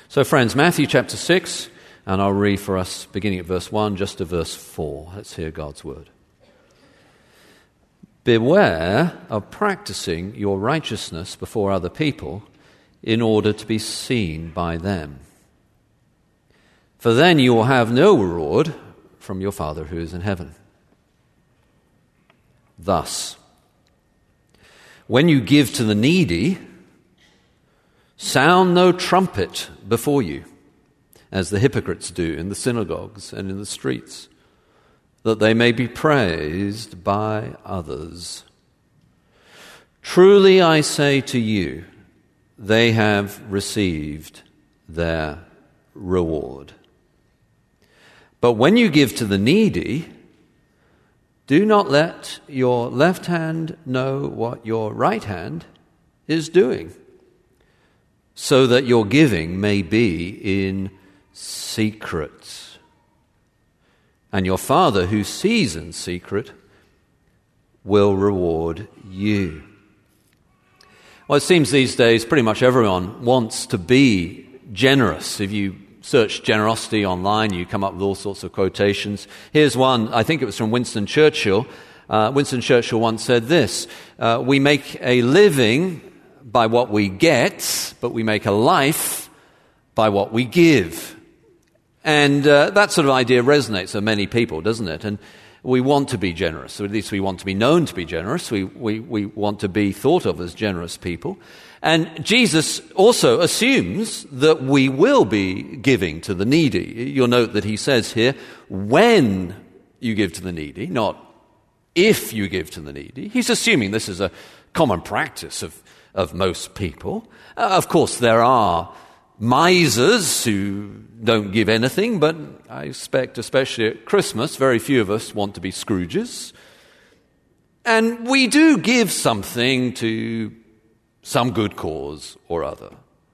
So friends, Matthew chapter 6, and I'll read for us beginning at verse 1 just to verse 4. Let's hear God's word. Beware of practicing your righteousness before other people in order to be seen by them. For then you will have no reward from your Father who is in heaven. Thus, when you give to the needy, sound no trumpet before you, as the hypocrites do in the synagogues and in the streets, that they may be praised by others. Truly I say to you, they have received their reward. But when you give to the needy, do not let your left hand know what your right hand is doing, so that your giving may be in secret. And your Father who sees in secret will reward you. Well, it seems these days pretty much everyone wants to be generous. If you search generosity online, you come up with all sorts of quotations. Here's one, I think it was from Winston Churchill. Winston Churchill once said this, we make a living by what we get, but we make a life by what we give. And that sort of idea resonates with many people, doesn't it? And we want to be generous, or at least we want to be known to be generous. We want to be thought of as generous people. And Jesus also assumes that we will be giving to the needy. You'll note that he says here, when you give to the needy, not if you give to the needy. He's assuming this is a common practice of most people. Of course, there are misers who don't give anything, but I expect, especially at Christmas, very few of us want to be Scrooges. And we do give something to some good cause or other.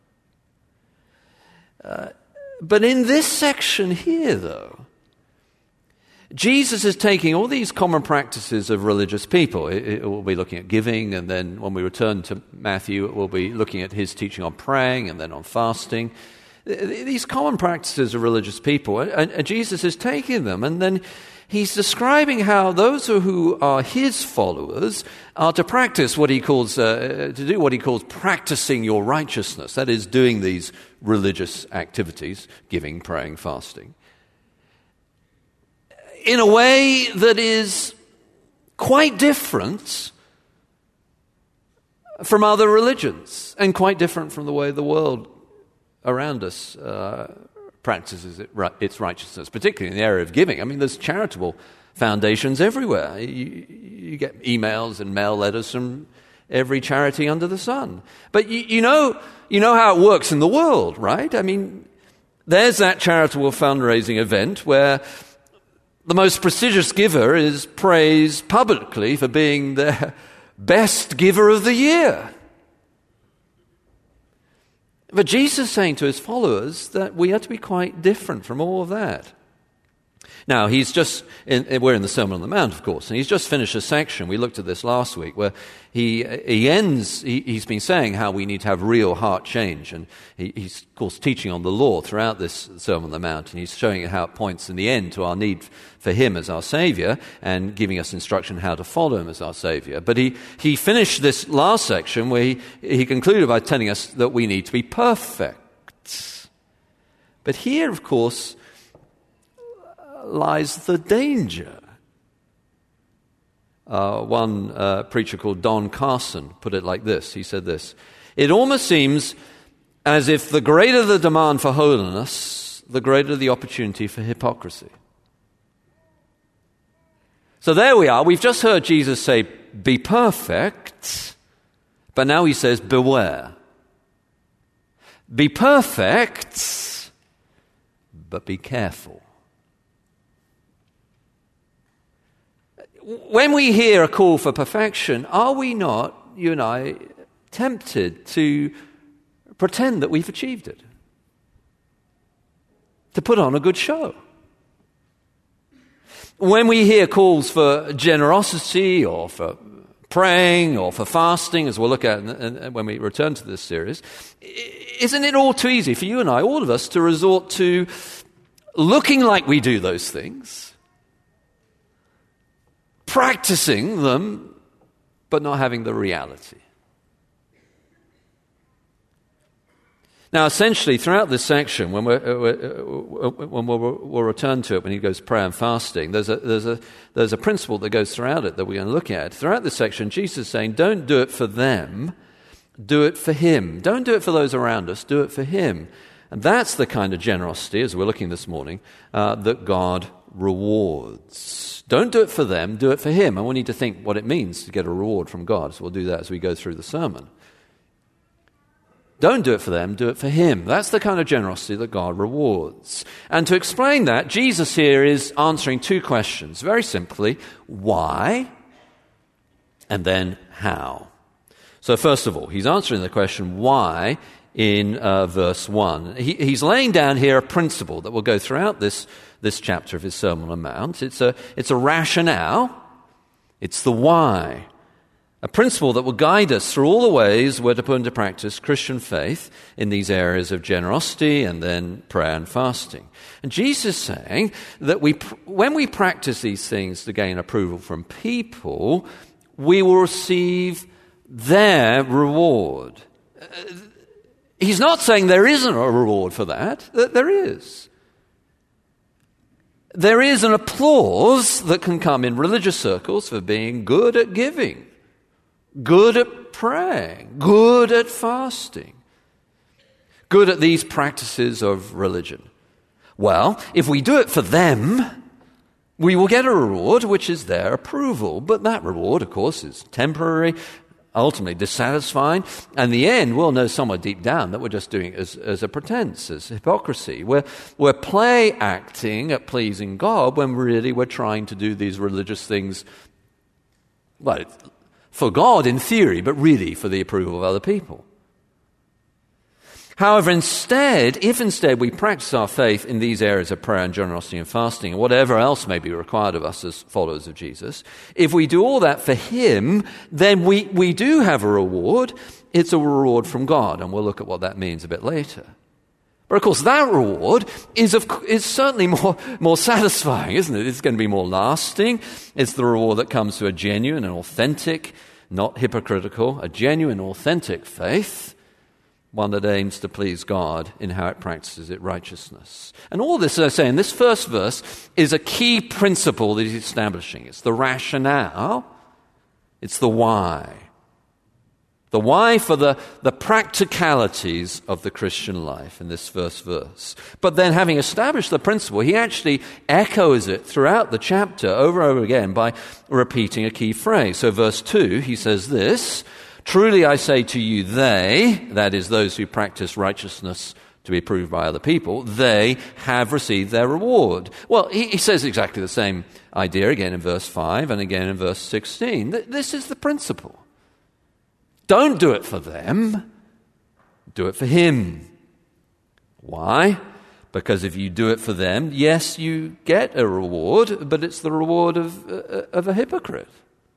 But in this section here, though, Jesus is taking all these common practices of religious people. It will be looking at giving, and then when we return to Matthew, it will be looking at his teaching on praying and then on fasting. These common practices of religious people, and Jesus is taking them, and then he's describing how those who are his followers are to practice what he calls, practicing your righteousness. That is, doing these religious activities, giving, praying, fasting, in a way that is quite different from other religions and quite different from the way the world around us practices its righteousness, particularly in the area of giving. I mean, there's charitable foundations everywhere. You get emails and mail letters from every charity under the sun. But you know how it works in the world, right? I mean, there's that charitable fundraising event where the most prestigious giver is praised publicly for being the best giver of the year. But Jesus is saying to his followers that we are to be quite different from all of that. Now, we're in the Sermon on the Mount, of course, and he's just finished a section, we looked at this last week, where he's been saying how we need to have real heart change, and he's, of course, teaching on the law throughout this Sermon on the Mount, and he's showing how it points in the end to our need for him as our Savior, and giving us instruction how to follow him as our Savior. But he finished this last section where he concluded by telling us that we need to be perfect. But here, of course, lies the danger. One preacher called Don Carson put it like this. He said this: it almost seems as if the greater the demand for holiness, the greater the opportunity for hypocrisy. So there we are. We've just heard Jesus say, be perfect, but now he says, beware. Be perfect, but be careful. When we hear a call for perfection, are we not, you and I, tempted to pretend that we've achieved it? To put on a good show? When we hear calls for generosity or for praying or for fasting, as we'll look at when we return to this series, isn't it all too easy for you and I, all of us, to resort to looking like we do those things, practicing them, but not having the reality? Now, essentially, throughout this section, when we'll return to it, when he goes prayer and fasting, there's a principle that goes throughout it that we're going to look at. Throughout this section, Jesus is saying, don't do it for them, do it for him. Don't do it for those around us, do it for him. And that's the kind of generosity, as we're looking this morning, that God rewards. Don't do it for them, do it for him. And we need to think what it means to get a reward from God. So we'll do that as we go through the sermon. Don't do it for them, do it for him. That's the kind of generosity that God rewards. And to explain that, Jesus here is answering two questions. Very simply, why? And then how? So first of all, he's answering the question why in verse 1. He's laying down here a principle that will go throughout this chapter of his Sermon on the Mount. It's a rationale. It's the why. A principle that will guide us through all the ways we're to put into practice Christian faith in these areas of generosity and then prayer and fasting. And Jesus is saying that when we practice these things to gain approval from people, we will receive their reward. He's not saying there isn't a reward for that. There is. There is an applause that can come in religious circles for being good at giving, good at praying, good at fasting, good at these practices of religion. Well, if we do it for them, we will get a reward which is their approval. But that reward, of course, is temporary, ultimately dissatisfying. And in the end, we'll know somewhere deep down that we're just doing it as a pretense, as hypocrisy. We're play acting at pleasing God when really we're trying to do these religious things, well, for God in theory, but really for the approval of other people. However, if instead we practice our faith in these areas of prayer and generosity and fasting and whatever else may be required of us as followers of Jesus, if we do all that for him, then we do have a reward. It's a reward from God, and we'll look at what that means a bit later. But of course, that reward is certainly more satisfying, isn't it? It's going to be more lasting. It's the reward that comes to a genuine and authentic, not hypocritical, a genuine, authentic faith, one that aims to please God in how it practices its righteousness. And all this, as I say, in this first verse, is a key principle that he's establishing. It's the rationale. It's the why. The why for the practicalities of the Christian life in this first verse. But then having established the principle, he actually echoes it throughout the chapter over and over again by repeating a key phrase. So verse 2, he says this, "Truly I say to you, they," that is those who practice righteousness to be approved by other people, "they have received their reward." Well, he says exactly the same idea again in verse 5 and again in verse 16. This is the principle. Don't do it for them, do it for him. Why? Because if you do it for them, yes, you get a reward, but it's the reward of a hypocrite.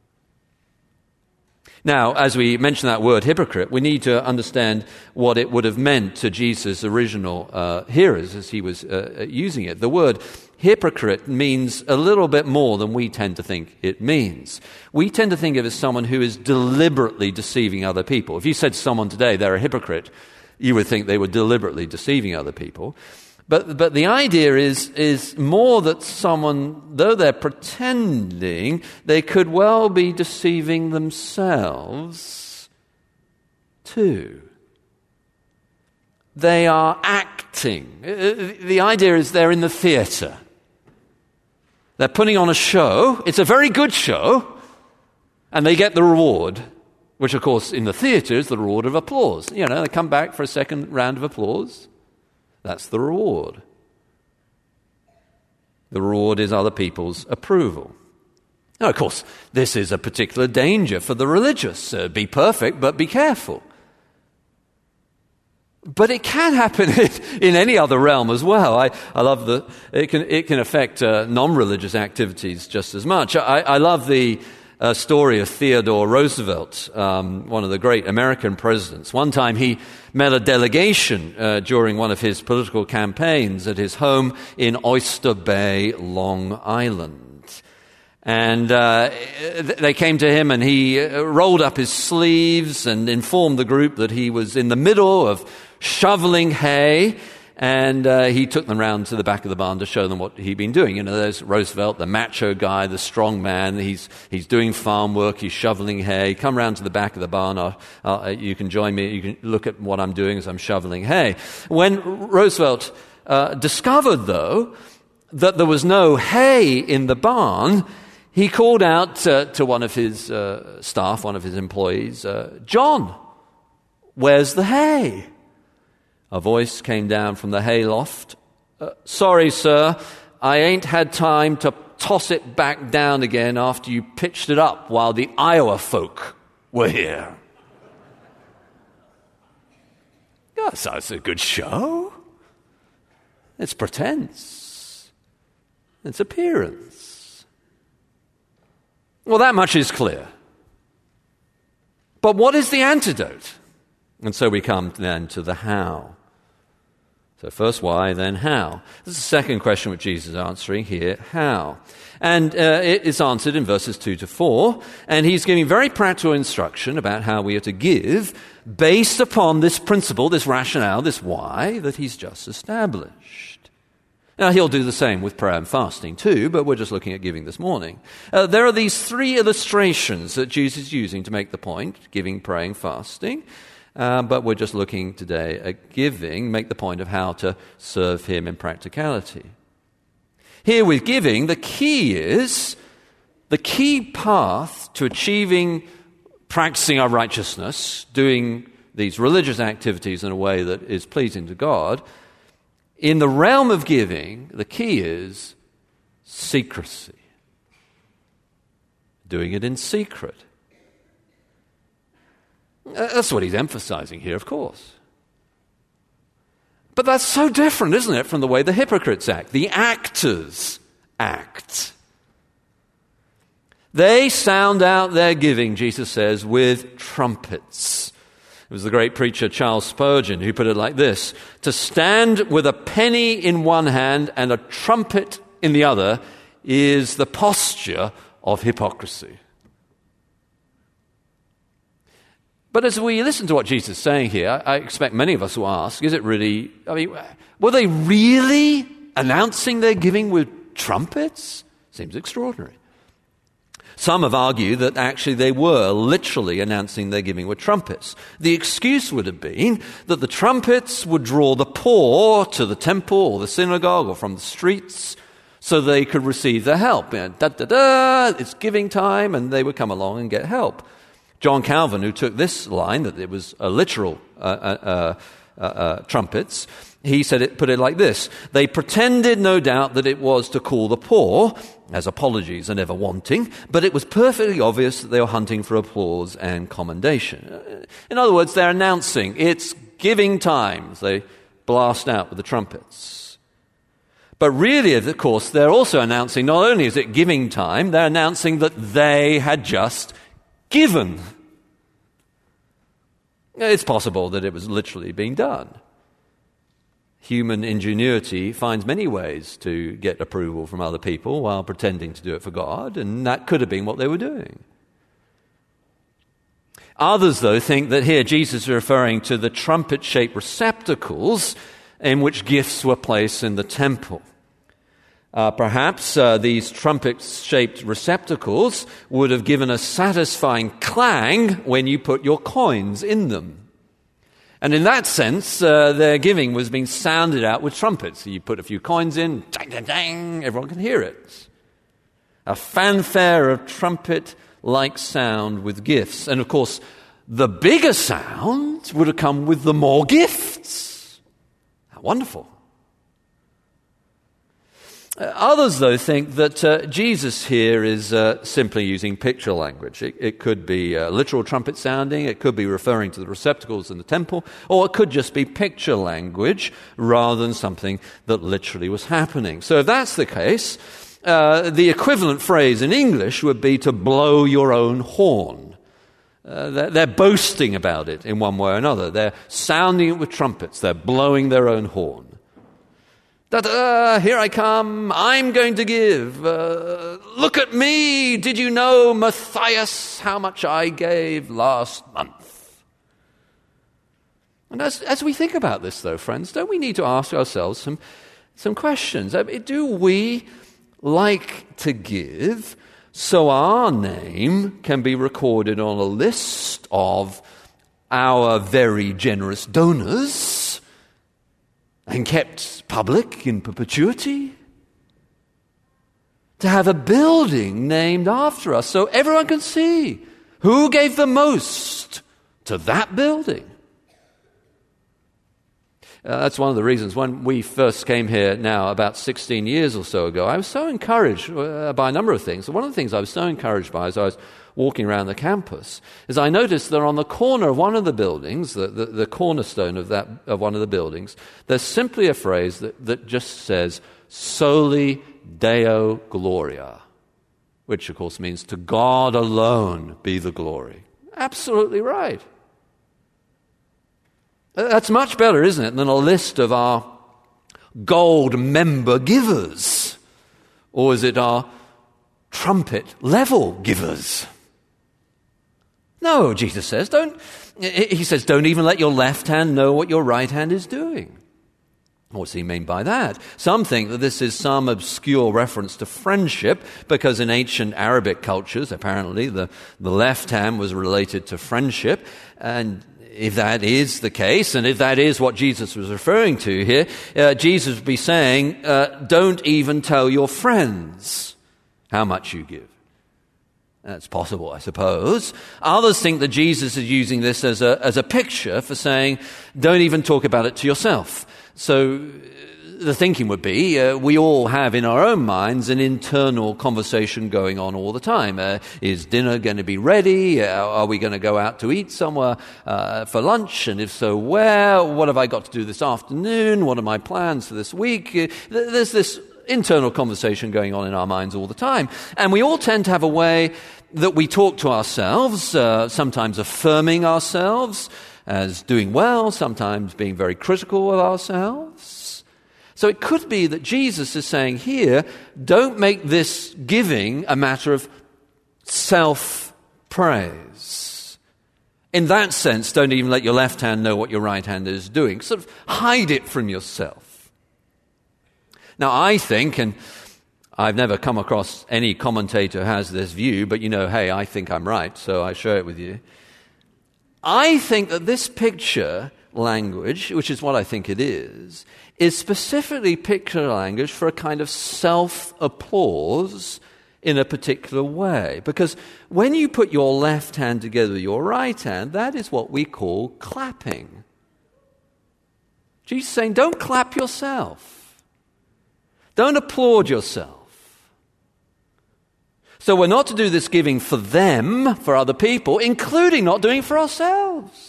Now, as we mention that word hypocrite, we need to understand what it would have meant to Jesus' original hearers as he was using it. The word hypocrite means a little bit more than we tend to think it means. We tend to think of it as someone who is deliberately deceiving other people. If you said to someone today they're a hypocrite, you would think they were deliberately deceiving other people. But the idea is more that someone, though they're pretending, they could well be deceiving themselves too. They are acting. The idea is they're in the theatre. They're putting on a show. It's a very good show, and they get the reward, which of course in the theatre is the reward of applause. You know, they come back for a second round of applause. That's the reward. The reward is other people's approval. Now, of course, this is a particular danger for the religious. Be perfect, but be careful. But it can happen in any other realm as well. I love that it can affect non-religious activities just as much. I love the story of Theodore Roosevelt, one of the great American presidents. One time he met a delegation during one of his political campaigns at his home in Oyster Bay, Long Island. And they came to him and he rolled up his sleeves and informed the group that he was in the middle of shoveling hay. And he took them round to the back of the barn to show them what he'd been doing. You know, there's Roosevelt, the macho guy, the strong man. He's doing farm work. He's shoveling hay. Come round to the back of the barn. You can join me. You can look at what I'm doing as I'm shoveling hay. When Roosevelt discovered, though, that there was no hay in the barn, he called out to one of his staff, one of his employees, "John, where's the hay?" A voice came down from the hayloft. "Sorry, sir, I ain't had time to toss it back down again after you pitched it up while the Iowa folk were here." Yeah, so it's a good show. It's pretense. It's appearance. Well, that much is clear. But what is the antidote? And so we come then to the how. So first why, then how. This is the second question which Jesus is answering here, how. And it is answered in verses 2 to 4, and he's giving very practical instruction about how we are to give based upon this principle, this rationale, this why that he's just established. Now, he'll do the same with prayer and fasting too, but we're just looking at giving this morning. There are these three illustrations that Jesus is using to make the point, giving, praying, fasting. But we're just looking today at giving, make the point of how to serve him in practicality. Here with giving, the key path to achieving, practicing our righteousness, doing these religious activities in a way that is pleasing to God. In the realm of giving, the key is secrecy. Doing it in secret. That's what he's emphasizing here, of course. But that's so different, isn't it, from the way the hypocrites act, the actors act. They sound out their giving, Jesus says, with trumpets. It was the great preacher Charles Spurgeon who put it like this: to stand with a penny in one hand and a trumpet in the other is the posture of hypocrisy. But as we listen to what Jesus is saying here, I expect many of us will ask, is it really, were they really announcing their giving with trumpets? Seems extraordinary. Some have argued that actually they were literally announcing their giving with trumpets. The excuse would have been that the trumpets would draw the poor to the temple or the synagogue or from the streets so they could receive their help. It's giving time, and they would come along and get help. John Calvin, who took this line, that it was a literal trumpets, he put it like this: they pretended, no doubt, that it was to call the poor, as apologies are never wanting, but it was perfectly obvious that they were hunting for applause and commendation. In other words, they're announcing it's giving times. They blast out with the trumpets. But really, of course, they're also announcing, not only is it giving time, they're announcing that they had just given. It's possible that it was literally being done. Human ingenuity finds many ways to get approval from other people while pretending to do it for God, and that could have been what they were doing. Others, though, think that here Jesus is referring to the trumpet-shaped receptacles in which gifts were placed in the temple. Perhaps these trumpet-shaped receptacles would have given a satisfying clang when you put your coins in them. And in that sense, their giving was being sounded out with trumpets. So you put a few coins in, dang, dang, dang, everyone can hear it. A fanfare of trumpet-like sound with gifts. And of course, the bigger sound would have come with the more gifts. How wonderful. Others, though, think that Jesus here is simply using picture language. It could be literal trumpet sounding, it could be referring to the receptacles in the temple, or it could just be picture language rather than something that literally was happening. So if that's the case, The equivalent phrase in English would be to blow your own horn. They're boasting about it in one way or another. They're sounding it with trumpets. They're blowing their own horn. Here I come. I'm going to give. Look at me. Did you know, Matthias, how much I gave last month? And as we think about this, though, friends, don't we need to ask ourselves some questions? Do we like to give so our name can be recorded on a list of our very generous donors and kept public in perpetuity? To have a building named after us so everyone can see who gave the most to that building. That's one of the reasons when we first came here now about 16 years or so ago, I was so encouraged by a number of things. One of the things I was so encouraged by as I was walking around the campus is I noticed that on the corner of one of the buildings, the cornerstone of one of the buildings, there's simply a phrase that just says, Soli Deo Gloria, which of course means to God alone be the glory. Absolutely right. That's much better, isn't it, than a list of our gold member givers? Or is it our trumpet level givers? No, Jesus says, don't even let your left hand know what your right hand is doing. What's he mean by that? Some think that this is some obscure reference to friendship, because in ancient Arabic cultures, apparently, the left hand was related to friendship. And if that is the case, and if that is what Jesus was referring to here, Jesus would be saying, don't even tell your friends how much you give. That's possible, I suppose. Others think that Jesus is using this as a picture for saying, don't even talk about it to yourself. So the thinking would be, we all have in our own minds an internal conversation going on all the time. Is dinner going to be ready? Are we going to go out to eat somewhere for lunch? And if so, where? What have I got to do this afternoon? What are my plans for this week? There's this internal conversation going on in our minds all the time. And we all tend to have a way that we talk to ourselves, sometimes affirming ourselves as doing well, sometimes being very critical of ourselves. So it could be that Jesus is saying here, don't make this giving a matter of self-praise. In that sense, don't even let your left hand know what your right hand is doing. Sort of hide it from yourself. Now, I think, and I've never come across any commentator who has this view, but hey, I think I'm right, so I share it with you. I think that this picture language, which is what I think it is specifically picture language for a kind of self-applause in a particular way. Because when you put your left hand together with your right hand, that is what we call clapping. Jesus is saying, don't clap yourself. Don't applaud yourself. So we're not to do this giving for them, for other people, including not doing it for ourselves.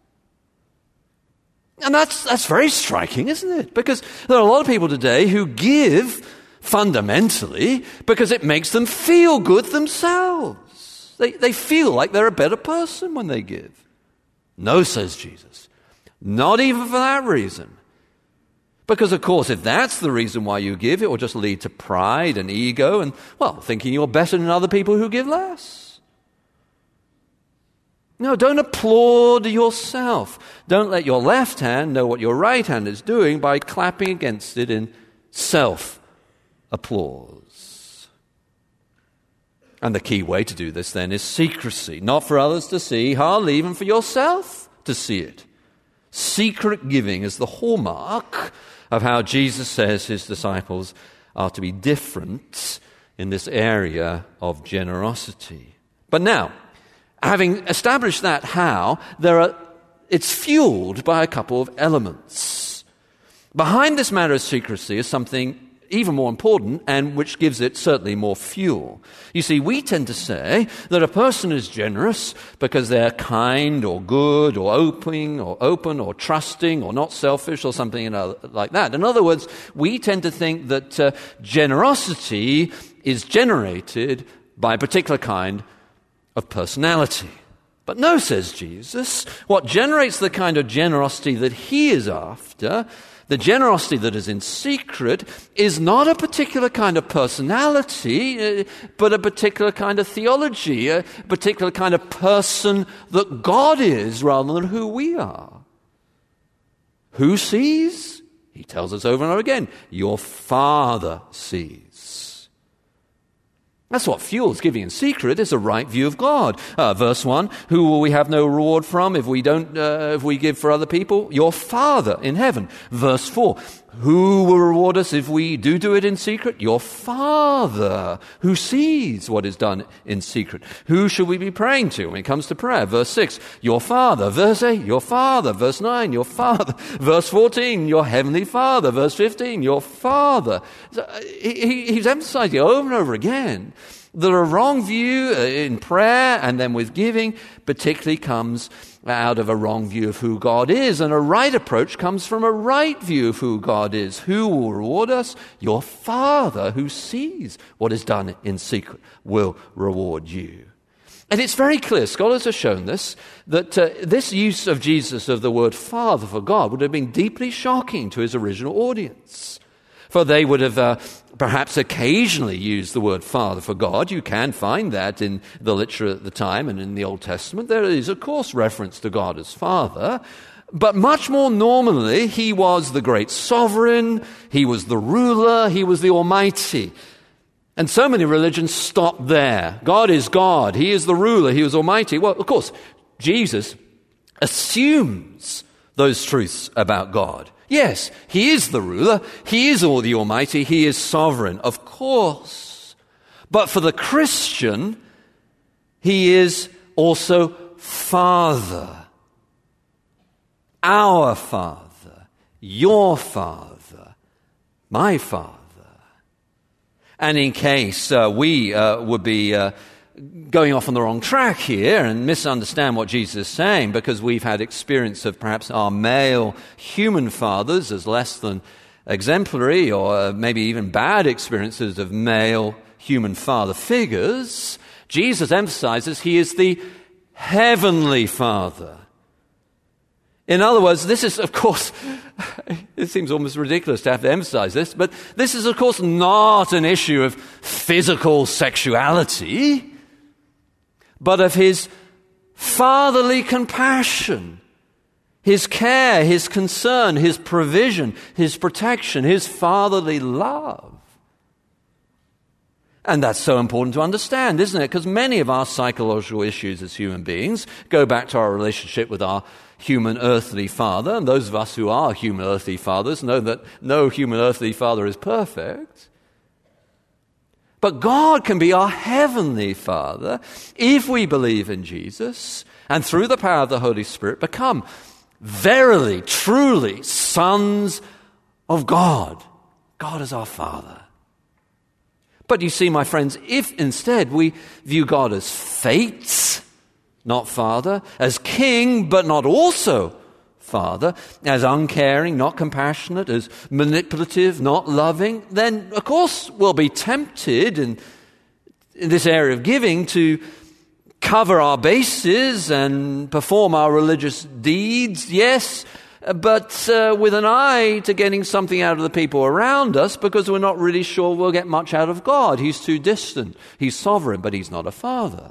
And that's very striking, isn't it? Because there are a lot of people today who give fundamentally because it makes them feel good themselves. They feel like they're a better person when they give. No, says Jesus. Not even for that reason. Because, of course, if that's the reason why you give, it will just lead to pride and ego and, thinking you're better than other people who give less. No, don't applaud yourself. Don't let your left hand know what your right hand is doing by clapping against it in self-applause. And the key way to do this, then, is secrecy. Not for others to see, hardly even for yourself to see it. Secret giving is the hallmark of how Jesus says his disciples are to be different in this area of generosity. But now, having established that how, it's fueled by a couple of elements. Behind this matter of secrecy is something even more important, and which gives it certainly more fuel. You see, we tend to say that a person is generous because they're kind or good or open or trusting or not selfish or something like that. In other words, we tend to think that generosity is generated by a particular kind of personality. But no, says Jesus, what generates the kind of generosity that he is after, the generosity that is in secret, is not a particular kind of personality, but a particular kind of theology, a particular kind of person that God is rather than who we are. Who sees? He tells us over and over again, your Father sees. That's what fuels giving in secret, is a right view of God. Verse 1, who will we have no reward from if we give for other people? Your Father in heaven. Verse 4, who will reward us if we do it in secret? Your Father, who sees what is done in secret. Who should we be praying to when it comes to prayer? Verse 6, your Father. Verse 8, your Father. Verse 9, your Father. Verse 14, your Heavenly Father. Verse 15, your Father. He's emphasizing over and over again that a wrong view in prayer and then with giving particularly comes out of a wrong view of who God is, and a right approach comes from a right view of who God is. Who will reward us? Your Father, who sees what is done in secret, will reward you. And it's very clear, scholars have shown this, that this use of Jesus of the word Father for God would have been deeply shocking to his original audience. For they would have perhaps occasionally used the word Father for God. You can find that in the literature at the time and in the Old Testament. There is, of course, reference to God as Father. But much more normally, he was the great sovereign, he was the ruler, he was the Almighty. And so many religions stop there. God is God, he is the ruler, he is Almighty. Well, of course, Jesus assumes those truths about God. Yes, he is the ruler, he is all the Almighty, he is sovereign, of course. But for the Christian, he is also Father. Our Father, your Father, my Father. And in case we would be going off on the wrong track here and misunderstand what Jesus is saying because we've had experience of perhaps our male human fathers as less than exemplary, or maybe even bad experiences of male human father figures, Jesus emphasizes he is the heavenly Father. In other words, this is, of course, it seems almost ridiculous to have to emphasize this, but this is, of course, not an issue of physical sexuality, but of his fatherly compassion, his care, his concern, his provision, his protection, his fatherly love. And that's so important to understand, isn't it? Because many of our psychological issues as human beings go back to our relationship with our human earthly father, and those of us who are human earthly fathers know that no human earthly father is perfect. But God can be our heavenly Father if we believe in Jesus and through the power of the Holy Spirit become verily, truly sons of God. God is our Father. But you see, my friends, if instead we view God as fate, not Father, as King, but not also Father, as uncaring, not compassionate, as manipulative, not loving, then of course we'll be tempted in this area of giving to cover our bases and perform our religious deeds, yes, but with an eye to getting something out of the people around us because we're not really sure we'll get much out of God. He's too distant. He's sovereign, but he's not a father.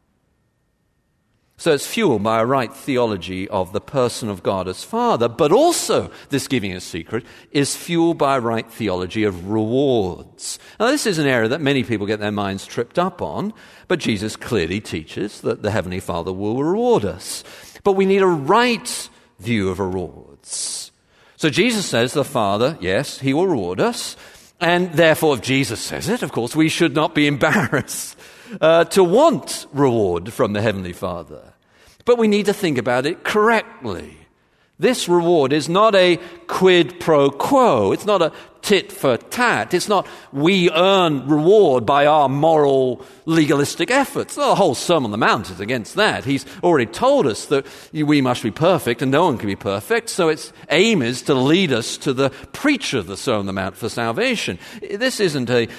So it's fueled by a right theology of the person of God as Father, but also this giving a secret is fueled by a right theology of rewards. Now this is an area that many people get their minds tripped up on, but Jesus clearly teaches that the Heavenly Father will reward us. But we need a right view of rewards. So Jesus says the Father, yes, he will reward us, and therefore if Jesus says it, of course, we should not be embarrassed to want reward from the Heavenly Father. But we need to think about it correctly. This reward is not a quid pro quo. It's not a tit for tat. It's not we earn reward by our moral, legalistic efforts. The whole Sermon on the Mount is against that. He's already told us that we must be perfect and no one can be perfect. So its aim is to lead us to the preacher of the Sermon on the Mount for salvation. This isn't an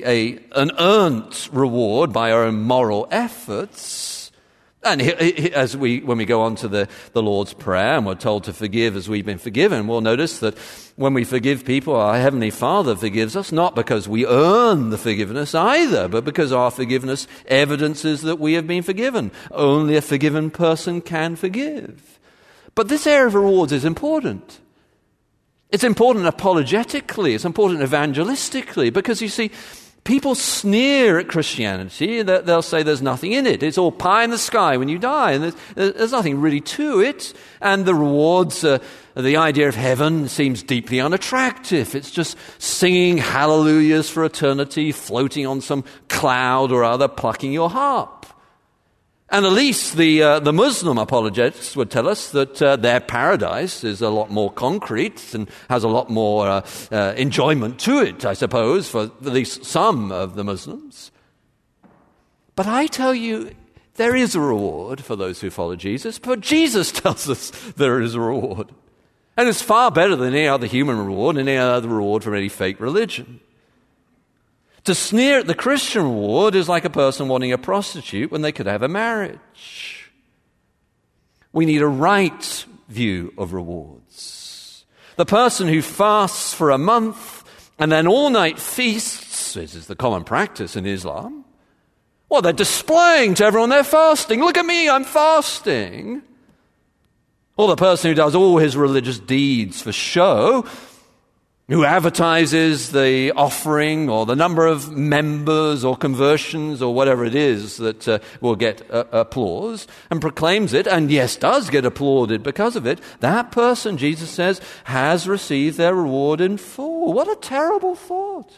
earned reward by our own moral efforts. And when we go on to the Lord's Prayer and we're told to forgive as we've been forgiven, we'll notice that when we forgive people, our Heavenly Father forgives us, not because we earn the forgiveness either, but because our forgiveness evidences that we have been forgiven. Only a forgiven person can forgive. But this area of rewards is important. It's important apologetically, it's important evangelistically, because you see, people sneer at Christianity. They'll say there's nothing in it. It's all pie in the sky when you die, and there's nothing really to it. And the rewards, the idea of heaven seems deeply unattractive. It's just singing hallelujahs for eternity, floating on some cloud or other, plucking your harp. And at least the Muslim apologists would tell us that their paradise is a lot more concrete and has a lot more enjoyment to it, I suppose, for at least some of the Muslims. But I tell you, there is a reward for those who follow Jesus, but Jesus tells us there is a reward. And it's far better than any other human reward and any other reward from any fake religion. To sneer at the Christian reward is like a person wanting a prostitute when they could have a marriage. We need a right view of rewards. The person who fasts for a month and then all-night feasts, this is the common practice in Islam, well, they're displaying to everyone they're fasting. Look at me, I'm fasting. Or the person who does all his religious deeds for show, who advertises the offering or the number of members or conversions or whatever it is that will get applause and proclaims it, and yes, does get applauded because of it, that person, Jesus says, has received their reward in full. What a terrible thought.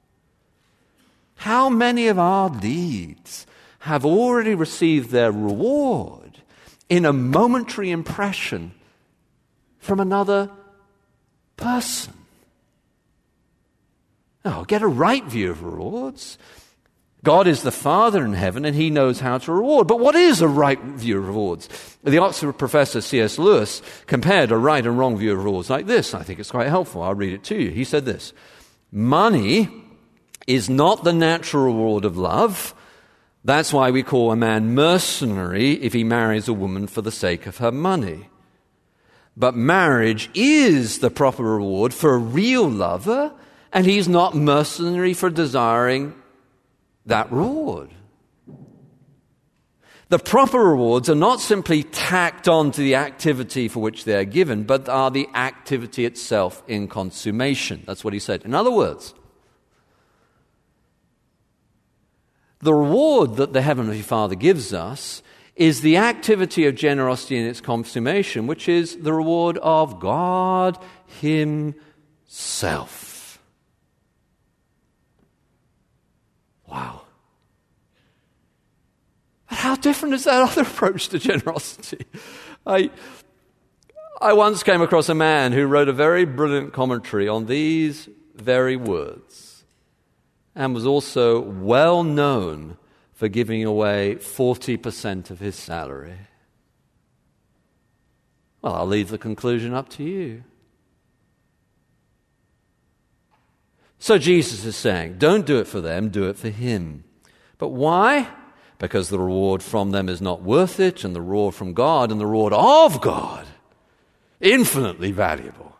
How many of our deeds have already received their reward in a momentary impression from another person? Oh, get a right view of rewards. God is the Father in heaven, and He knows how to reward. But what is a right view of rewards? The Oxford professor C.S. Lewis compared a right and wrong view of rewards like this. I think it's quite helpful. I'll read it to you. He said this: money is not the natural reward of love. That's why we call a man mercenary if he marries a woman for the sake of her money. But marriage is the proper reward for a real lover, and he's not mercenary for desiring that reward. The proper rewards are not simply tacked on to the activity for which they are given, but are the activity itself in consummation. That's what he said. In other words, the reward that the Heavenly Father gives us is the activity of generosity in its consummation, which is the reward of God Himself. Wow. But how different is that other approach to generosity? I once came across a man who wrote a very brilliant commentary on these very words and was also well known for giving away 40% of his salary. Well, I'll leave the conclusion up to you. So Jesus is saying, don't do it for them, do it for Him. But why? Because the reward from them is not worth it, and the reward from God and the reward of God, infinitely valuable.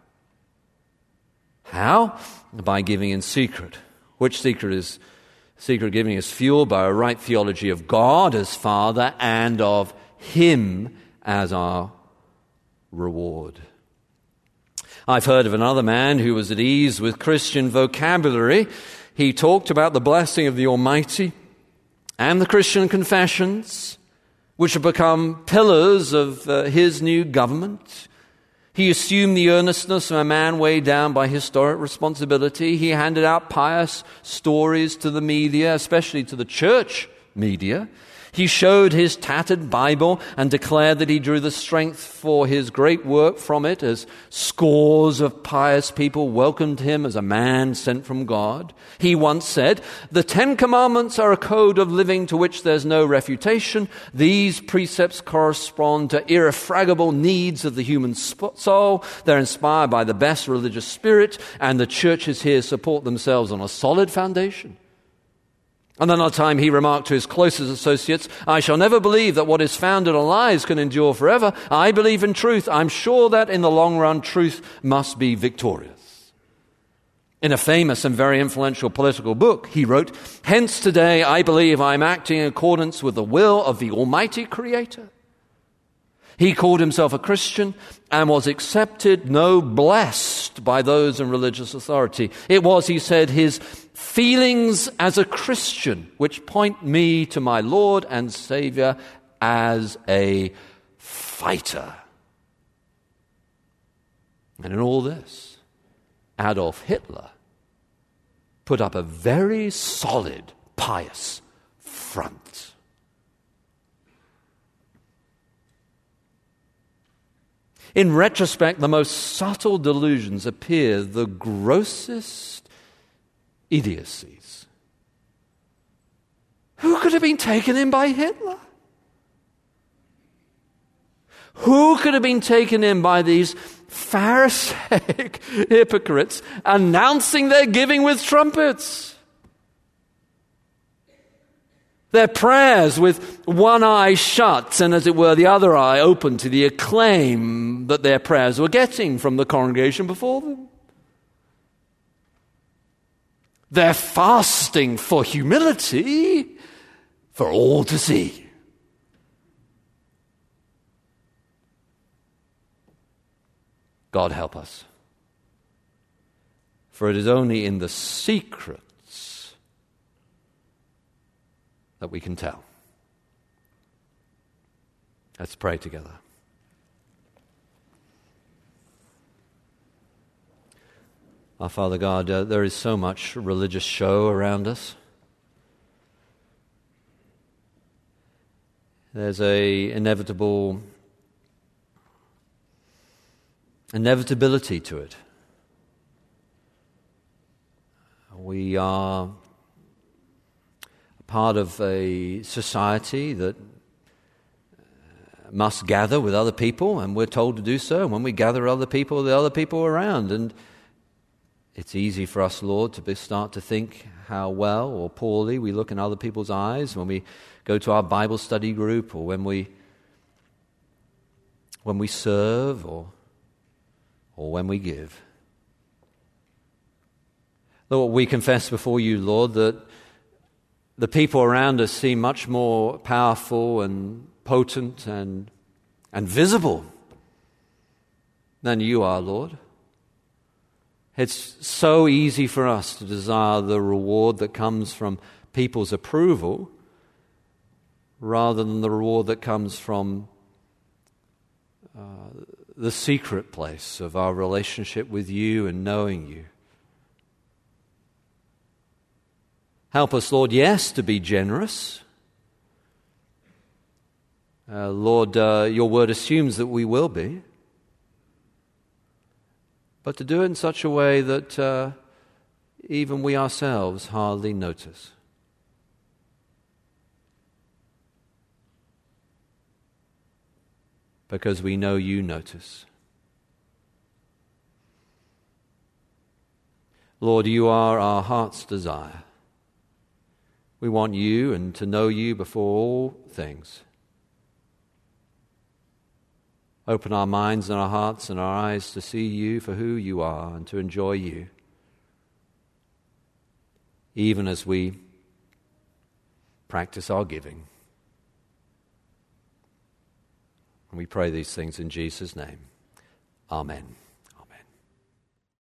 How? By giving in secret. Which secret is? Secret giving is fueled by a right theology of God as Father and of Him as our reward. I've heard of another man who was at ease with Christian vocabulary. He talked about the blessing of the Almighty and the Christian confessions, which have become pillars of his new government. He assumed the earnestness of a man weighed down by historic responsibility. He handed out pious stories to the media, especially to the church media. He showed his tattered Bible and declared that he drew the strength for his great work from it as scores of pious people welcomed him as a man sent from God. He once said, "The 10 Commandments are a code of living to which there's no refutation. These precepts correspond to irrefragable needs of the human soul. They're inspired by the best religious spirit, and the churches here support themselves on a solid foundation." And another time he remarked to his closest associates, "I shall never believe that what is founded on lies can endure forever. I believe in truth. I'm sure that in the long run, truth must be victorious." In a famous and very influential political book, he wrote, "Hence today I believe I'm acting in accordance with the will of the Almighty Creator." He called himself a Christian and was accepted, no, blessed by those in religious authority. It was, he said, his feelings as a Christian which point me to my Lord and Savior as a fighter. And in all this, Adolf Hitler put up a very solid, pious front. In retrospect, the most subtle delusions appear the grossest idiocies. Who could have been taken in by Hitler? Who could have been taken in by these Pharisaic hypocrites announcing their giving with trumpets? Their prayers with one eye shut and, as it were, the other eye open to the acclaim that their prayers were getting from the congregation before them. Their fasting for humility for all to see. God help us. For it is only in the secrets that we can tell. Let's pray together. Our Father God, there is so much religious show around us. There's a inevitability to it. We are part of a society that must gather with other people, and we're told to do so. And when we gather other people, the other people are around. And it's easy for us, Lord, to start to think how well or poorly we look in other people's eyes when we go to our Bible study group, or when we serve, or when we give. Lord, we confess before you, Lord, that the people around us seem much more powerful and potent and visible than you are, Lord. It's so easy for us to desire the reward that comes from people's approval rather than the reward that comes from the secret place of our relationship with you and knowing you. Help us, Lord, yes, to be generous. Lord, your word assumes that we will be. But to do it in such a way that even we ourselves hardly notice. Because we know you notice. Lord, you are our heart's desire. We want you and to know you before all things. Open our minds and our hearts and our eyes to see you for who you are and to enjoy you, even as we practice our giving. And we pray these things in Jesus' name. Amen.